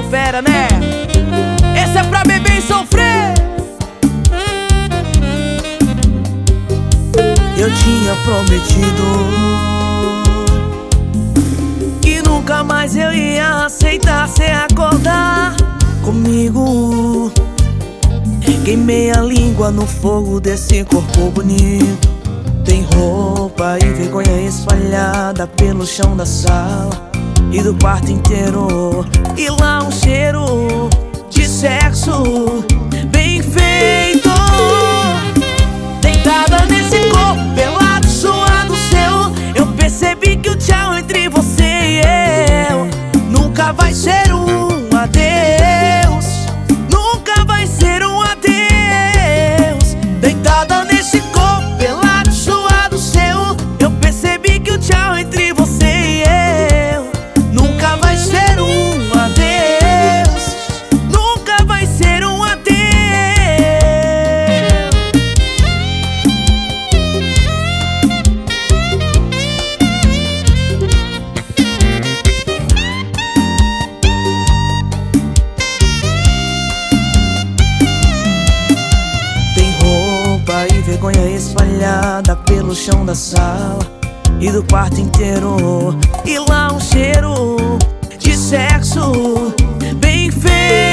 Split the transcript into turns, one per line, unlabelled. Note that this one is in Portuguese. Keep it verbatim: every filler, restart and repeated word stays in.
fera, né? Esse é pra beber e sofrer. Eu tinha prometido que nunca mais eu ia aceitar cê acordar comigo. Queimei a língua no fogo desse corpo bonito. Tem roupa e vergonha espalhada pelo chão da sala e do quarto inteiro. E lá um cheiro de sexo bem feito. Deitada nesse corpo pelado, suado seu, eu percebi que o tchau entre você e eu nunca vai ser um adeus. Nunca vai ser um adeus. Deitada nesse corpo pelado, suado seu, eu percebi que o tchau entre você e eu nunca vai ser um adeus. Nunca vai ser um adeus. E vergonha espalhada pelo chão da sala e do quarto inteiro. E lá um cheiro de sexo bem feito.